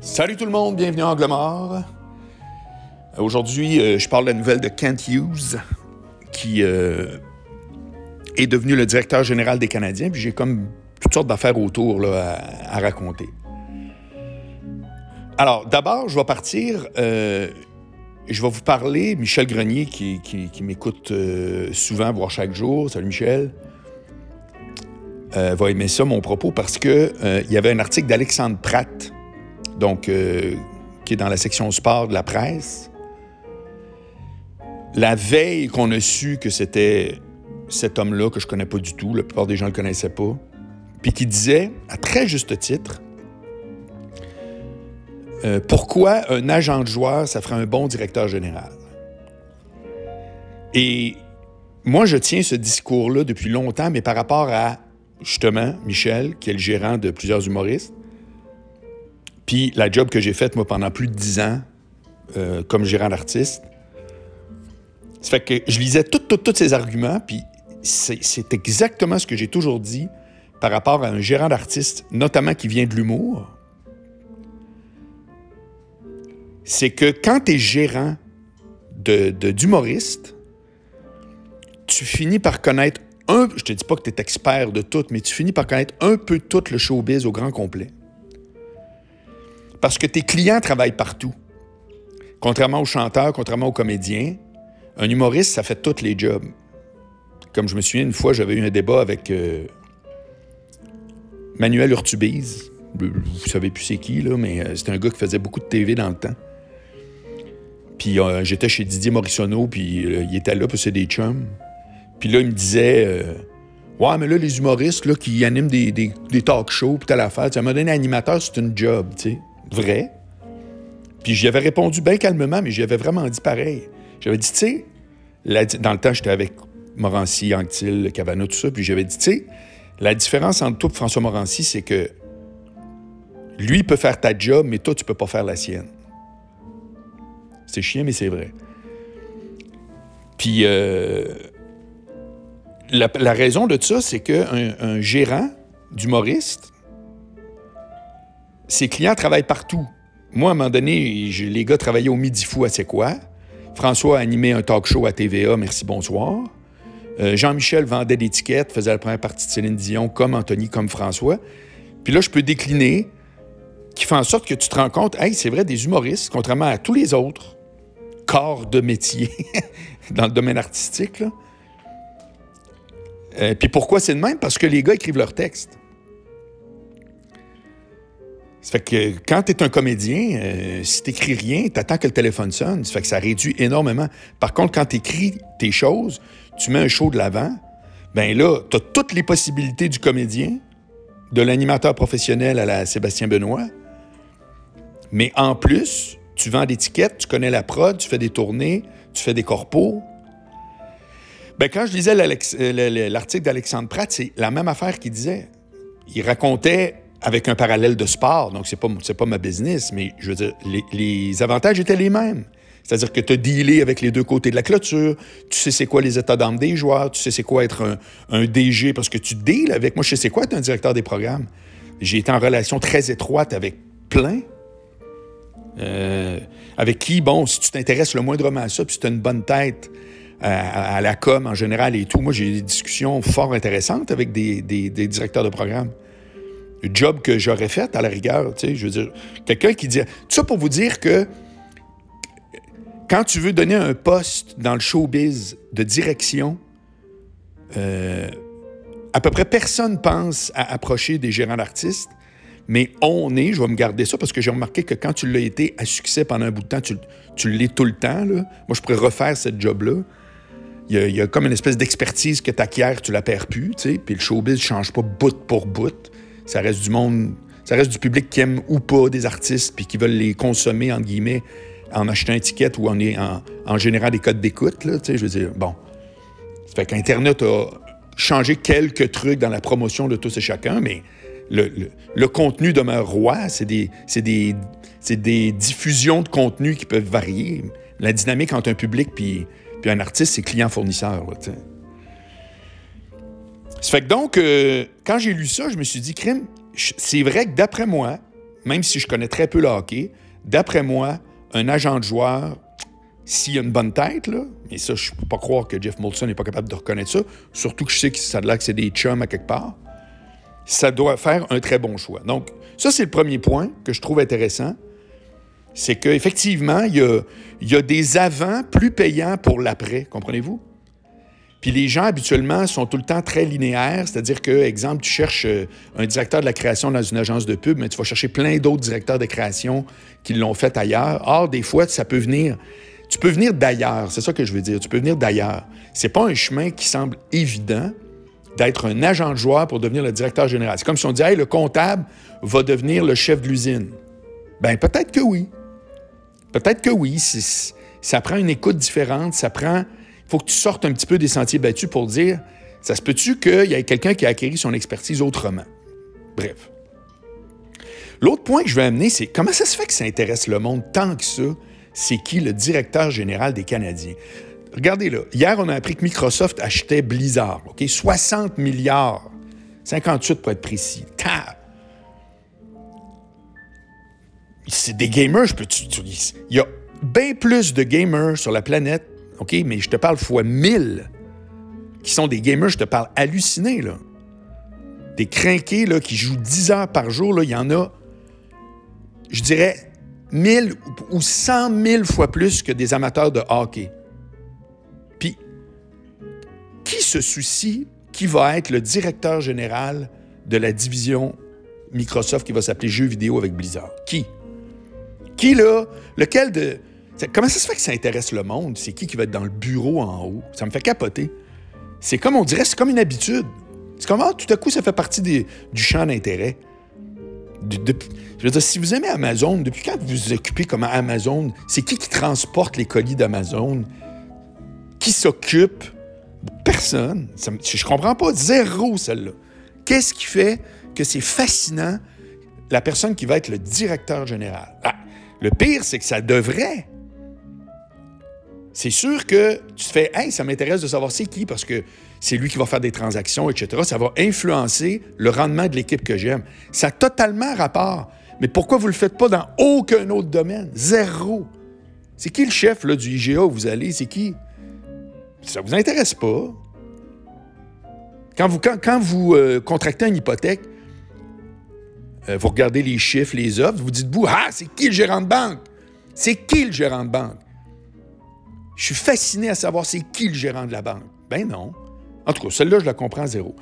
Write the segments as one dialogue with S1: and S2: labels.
S1: Salut tout le monde, bienvenue à Angle Mort. Aujourd'hui, je parle de la nouvelle de Kent Hughes, qui est devenu le directeur général des Canadiens, puis j'ai comme toutes sortes d'affaires autour là, à raconter. Alors, d'abord, je vais partir, je vais vous parler, Michel Grenier, qui m'écoute souvent, voire chaque jour, salut Michel, va aimer ça, mon propos, parce que il y avait un article d'Alexandre Pratt, donc, qui est dans la section sport de la presse. La veille qu'on a su que c'était cet homme-là, que je ne connais pas du tout, la plupart des gens ne le connaissaient pas, puis qui disait, à très juste titre, pourquoi un agent de joueur, ça ferait un bon directeur général. Et moi, je tiens ce discours-là depuis longtemps, mais par rapport à, justement, Michel, qui est le gérant de plusieurs humoristes, puis la job que j'ai faite, moi, pendant plus de 10 ans, comme gérant d'artiste. Ça fait que je lisais tous ces arguments, puis c'est exactement ce que j'ai toujours dit par rapport à un gérant d'artiste, notamment qui vient de l'humour. C'est que quand tu es gérant d'humoriste, tu finis par connaître je te dis pas que tu es expert de tout, mais tu finis par connaître un peu tout le showbiz au grand complet. Parce que tes clients travaillent partout. Contrairement aux chanteurs, contrairement aux comédiens, un humoriste, ça fait tous les jobs. Comme je me souviens, une fois, j'avais eu un débat avec Manuel Urtubise. Vous savez plus c'est qui, là, mais c'était un gars qui faisait beaucoup de TV dans le temps. Puis j'étais chez Didier Morissonneau, puis il était là, puis c'est des chums. Puis là, il me disait... ouais, mais là, les humoristes là, qui animent des talk shows, puis telle affaire, à un moment donné, animateur, c'est une job, tu sais. Vrai. Puis j'y avais répondu bien calmement, mais j'y avais vraiment dit pareil. J'avais dit, tu sais, dans le temps, j'étais avec Morancy, Anctil, Cavana, tout ça, puis j'avais dit, tu sais, la différence entre toi et François Morancy, c'est que lui, il peut faire ta job, mais toi, tu peux pas faire la sienne. C'est chiant, mais c'est vrai. Puis la raison de ça, c'est qu'un gérant d'humoriste, ses clients travaillent partout. Moi, à un moment donné, les gars travaillaient au Midi Fou à C'est quoi? François animait un talk show à TVA, merci, bonsoir. Jean-Michel vendait des tickets, faisait la première partie de Céline Dion, comme Anthony, comme François. Puis là, je peux décliner, qui fait en sorte que tu te rends compte, hey, c'est vrai, des humoristes, contrairement à tous les autres corps de métier dans le domaine artistique, là. Puis pourquoi c'est de même? Parce que les gars écrivent leurs textes. Ça fait que quand tu es un comédien, si tu n'écris rien, tu attends que le téléphone sonne. Ça fait que ça réduit énormément. Par contre, quand tu écris tes choses, tu mets un show de l'avant, bien là, tu as toutes les possibilités du comédien, de l'animateur professionnel à la Sébastien Benoît. Mais en plus, tu vends des tickets, tu connais la prod, tu fais des tournées, tu fais des corpos. Bien, quand je lisais l'article d'Alexandre Pratt, c'est la même affaire qu'il disait. Il racontait avec un parallèle de sport, donc c'est pas ma business, mais je veux dire, les avantages étaient les mêmes. C'est-à-dire que tu as dealé avec les deux côtés de la clôture, tu sais c'est quoi les états d'âme des joueurs, tu sais c'est quoi être un DG, parce que tu deals avec... Moi, je sais c'est quoi être un directeur des programmes. J'ai été en relation très étroite avec plein, avec qui, bon, si tu t'intéresses le moindrement à ça, puis si tu as une bonne tête à la com en général et tout, moi, j'ai des discussions fort intéressantes avec des directeurs de programme. Le job que j'aurais fait, à la rigueur, tu sais, je veux dire, quelqu'un qui dit... Tout ça pour vous dire que quand tu veux donner un poste dans le showbiz de direction, à peu près personne pense à approcher des gérants d'artistes, mais je vais me garder ça parce que j'ai remarqué que quand tu l'as été à succès pendant un bout de temps, tu l'es tout le temps, là. Moi, je pourrais refaire cette job-là. Il y a comme une espèce d'expertise que tu acquiers, tu la perds plus, tu sais, puis le showbiz ne change pas bout pour bout. Ça reste du monde, ça reste du public qui aime ou pas des artistes puis qui veulent les consommer, entre guillemets, en achetant un ticket ou en générant des codes d'écoute, là, tu sais, je veux dire, bon. Ça fait qu'Internet a changé quelques trucs dans la promotion de tous et chacun, mais le contenu demeure roi. C'est des diffusions de contenu qui peuvent varier. La dynamique entre un public puis un artiste, c'est client-fournisseur, là, tu sais. Ça fait que donc, quand j'ai lu ça, je me suis dit, crime, c'est vrai que d'après moi, même si je connais très peu le hockey, d'après moi, un agent de joueur, s'il a une bonne tête, là, mais ça, je ne peux pas croire que Jeff Molson n'est pas capable de reconnaître ça, surtout que je sais que ça a l'air que c'est des chums à quelque part, ça doit faire un très bon choix. Donc, ça, c'est le premier point que je trouve intéressant, c'est qu'effectivement, il y a des avants plus payants pour l'après, comprenez-vous? Puis les gens, habituellement, sont tout le temps très linéaires, c'est-à-dire que, exemple, tu cherches un directeur de la création dans une agence de pub, mais tu vas chercher plein d'autres directeurs de création qui l'ont fait ailleurs. Or, des fois, ça peut venir... Tu peux venir d'ailleurs, c'est ça que je veux dire, tu peux venir d'ailleurs. C'est pas un chemin qui semble évident d'être un agent de joueur pour devenir le directeur général. C'est comme si on dit, hey, le comptable va devenir le chef de l'usine. Bien, peut-être que oui. Peut-être que oui. Ça prend une écoute différente, ça prend... Il faut que tu sortes un petit peu des sentiers battus pour dire, ça se peut-tu qu'il y ait quelqu'un qui a acquis son expertise autrement? Bref. L'autre point que je veux amener, c'est comment ça se fait que ça intéresse le monde tant que ça? C'est qui le directeur général des Canadiens? Regardez là, hier, on a appris que Microsoft achetait Blizzard, OK? 60 milliards. 58 pour être précis. C'est des gamers, il y a bien plus de gamers sur la planète, OK? Mais je te parle fois 1000 qui sont des gamers, je te parle hallucinés, là. Des crinqués, là, qui jouent 10 heures par jour, là, il y en a, je dirais, 1000 ou 100 000 fois plus que des amateurs de hockey. Puis, qui se soucie qui va être le directeur général de la division Microsoft qui va s'appeler Jeux vidéo avec Blizzard? Qui? Qui, là? Lequel de... Comment ça se fait que ça intéresse le monde? C'est qui va être dans le bureau en haut? Ça me fait capoter. C'est comme, on dirait, c'est comme une habitude. C'est comme, tout à coup, ça fait partie du champ d'intérêt. Je veux dire, si vous aimez Amazon, depuis quand vous vous occupez comme Amazon, c'est qui transporte les colis d'Amazon? Qui s'occupe? Personne. Je comprends pas. Zéro, celle-là. Qu'est-ce qui fait que c'est fascinant, la personne qui va être le directeur général? Le pire, c'est que ça devrait. C'est sûr que tu te fais « Hey, ça m'intéresse de savoir c'est qui, parce que c'est lui qui va faire des transactions, etc. » Ça va influencer le rendement de l'équipe que j'aime. Ça a totalement rapport. Mais pourquoi vous ne le faites pas dans aucun autre domaine? Zéro. C'est qui le chef là, du IGA où vous allez? C'est qui? Ça ne vous intéresse pas. Quand vous contractez une hypothèque, vous regardez les chiffres, les offres, vous dites-vous « Ah, c'est qui le gérant de banque? C'est qui le gérant de banque? » Je suis fasciné à savoir c'est qui le gérant de la banque. Ben non. En tout cas, celle-là, je la comprends à zéro.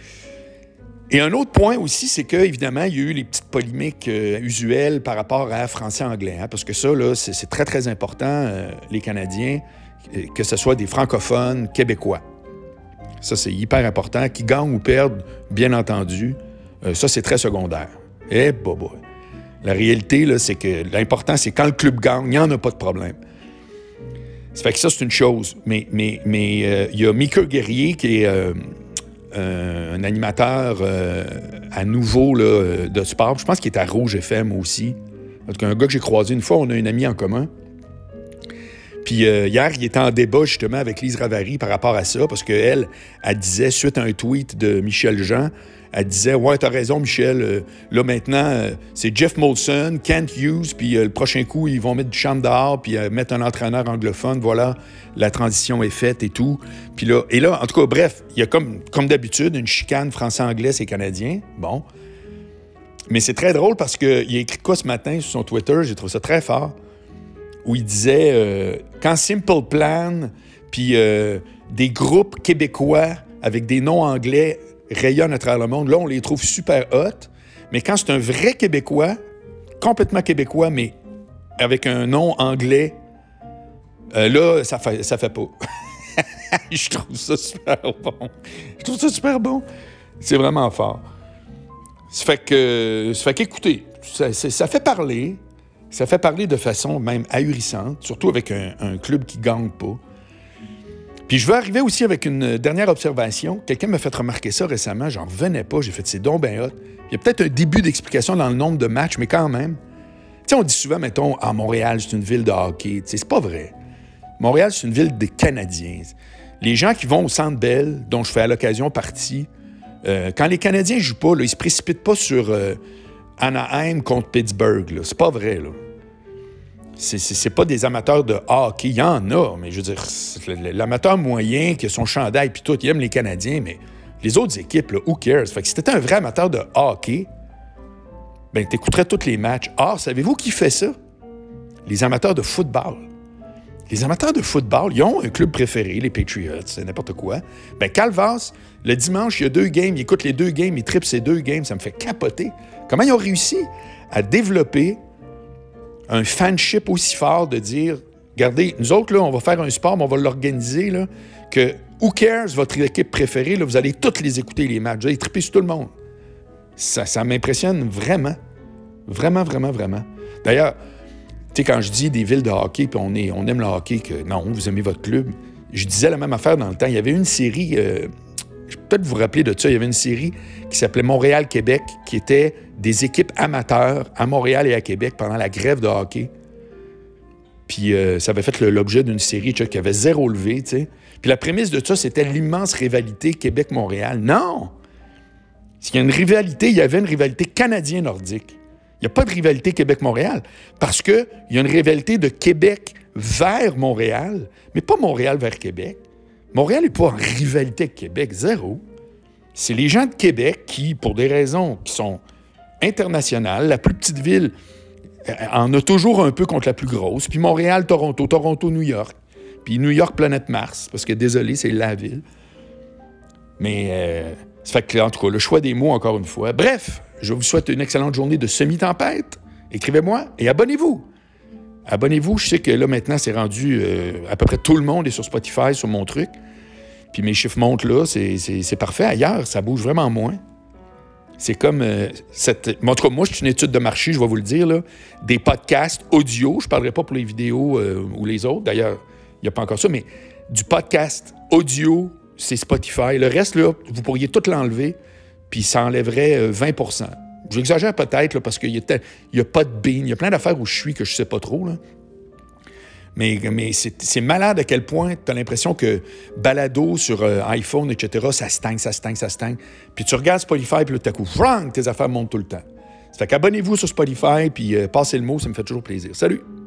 S1: Et un autre point aussi, c'est qu'évidemment, il y a eu les petites polémiques usuelles par rapport à français-anglais. Parce que ça, là, c'est très, très important, les Canadiens, que ce soit des francophones québécois. Ça, c'est hyper important. Qu'ils gagnent ou perdent, bien entendu, ça, c'est très secondaire. La réalité, là, c'est que l'important, c'est quand le club gagne, il n'y en a pas de problème. Ça fait que ça, c'est une chose. Mais il y a Mika Guerrier, qui est un animateur à nouveau là, de sport. Je pense qu'il est à Rouge FM aussi. En tout cas, un gars que j'ai croisé une fois, on a un ami en commun. Puis hier, il était en débat justement avec Lise Ravary par rapport à ça, parce qu'elle, elle disait, suite à un tweet de Michel Jean, elle disait « Ouais, t'as raison, Michel. Là, maintenant, c'est Jeff Molson, Kent Hughes, puis le prochain coup, ils vont mettre du champ dehors, puis mettre un entraîneur anglophone. Voilà, la transition est faite et tout. » Puis là, en tout cas, bref, il y a comme d'habitude une chicane français-anglais, c'est canadien. Bon. Mais c'est très drôle parce qu'il a écrit quoi ce matin sur son Twitter? J'ai trouvé ça très fort. Où il disait quand Simple Plan, puis des groupes québécois avec des noms anglais rayonnent à travers le monde, là, on les trouve super hot. Mais quand c'est un vrai Québécois, complètement québécois, mais avec un nom anglais, là, ça fait pas. Je trouve ça super bon. C'est vraiment fort. Ça fait qu'écoutez, ça fait parler. Ça fait parler de façon même ahurissante, surtout avec un club qui ne gagne pas. Puis je veux arriver aussi avec une dernière observation. Quelqu'un m'a fait remarquer ça récemment, j'en revenais pas, j'ai fait « c'est donc ben hot ». Il y a peut-être un début d'explication dans le nombre de matchs, mais quand même. Tu sais, on dit souvent, mettons, « Ah, Montréal, c'est une ville de hockey ». Tu sais, c'est pas vrai. Montréal, c'est une ville des Canadiens. Les gens qui vont au Centre Bell, dont je fais à l'occasion partie, quand les Canadiens ne jouent pas, là, ils se précipitent pas sur Anaheim contre Pittsburgh, là. C'est pas vrai, là. C'est pas des amateurs de hockey. Il y en a, mais je veux dire, l'amateur moyen qui a son chandail puis tout, il aime les Canadiens, mais les autres équipes, là, who cares? Fait que si t'étais un vrai amateur de hockey, ben t'écouterais tous les matchs. Or, savez-vous qui fait ça? Les amateurs de football. Les amateurs de football, ils ont un club préféré, les Patriots, c'est n'importe quoi. Ben Calvas, le dimanche, il y a 2 games, il écoute les 2 games, il tripe ces 2 games, ça me fait capoter. Comment ils ont réussi à développer un fanship aussi fort de dire, regardez, nous autres, là, on va faire un sport, mais on va l'organiser, là, que who cares, votre équipe préférée, là, vous allez toutes les écouter, les matchs, vous allez triper sur tout le monde. Ça m'impressionne vraiment. Vraiment, vraiment, vraiment. D'ailleurs, tu sais, quand je dis des villes de hockey, puis on aime le hockey, que non, vous aimez votre club, je disais la même affaire dans le temps. Il y avait une série, je peux peut-être vous rappeler de ça, il y avait une série qui s'appelait Montréal-Québec, qui était des équipes amateurs à Montréal et à Québec pendant la grève de hockey. Puis ça avait fait l'objet d'une série qui avait 0 levé, tu sais. Puis la prémisse de ça, c'était l'immense rivalité Québec-Montréal. Non! S'il y a une rivalité, il y avait une rivalité canadien-nordique. Il n'y a pas de rivalité Québec-Montréal parce qu'il y a une rivalité de Québec vers Montréal, mais pas Montréal vers Québec. Montréal n'est pas en rivalité avec Québec, 0. C'est les gens de Québec qui, pour des raisons qui sont internationales, la plus petite ville en a toujours un peu contre la plus grosse, puis Montréal, Toronto, Toronto, New York, puis New York, planète Mars, parce que désolé, c'est la ville. Mais ça fait que, en tout cas, le choix des mots, encore une fois. Bref, je vous souhaite une excellente journée de semi-tempête. Écrivez-moi et abonnez-vous. Abonnez-vous, je sais que là, maintenant, c'est rendu... à peu près tout le monde est sur Spotify, sur mon truc. Puis mes chiffres montent là, c'est parfait. Ailleurs, ça bouge vraiment moins. C'est comme... en tout cas, moi, je suis une étude de marché, je vais vous le dire, là. Des podcasts audio, je ne parlerai pas pour les vidéos ou les autres. D'ailleurs, il n'y a pas encore ça, mais du podcast audio, c'est Spotify. Le reste, là, vous pourriez tout l'enlever, puis ça enlèverait 20%. J'exagère peut-être, là, parce qu'il n'y a pas de bean. Il y a plein d'affaires où je suis que je ne sais pas trop, là. Mais c'est malade à quel point tu as l'impression que balado sur iPhone, etc., ça stagne. Puis tu regardes Spotify, puis là, tout à coup, vrang, tes affaires montent tout le temps. Ça fait qu'abonnez-vous sur Spotify, puis passez le mot, ça me fait toujours plaisir. Salut!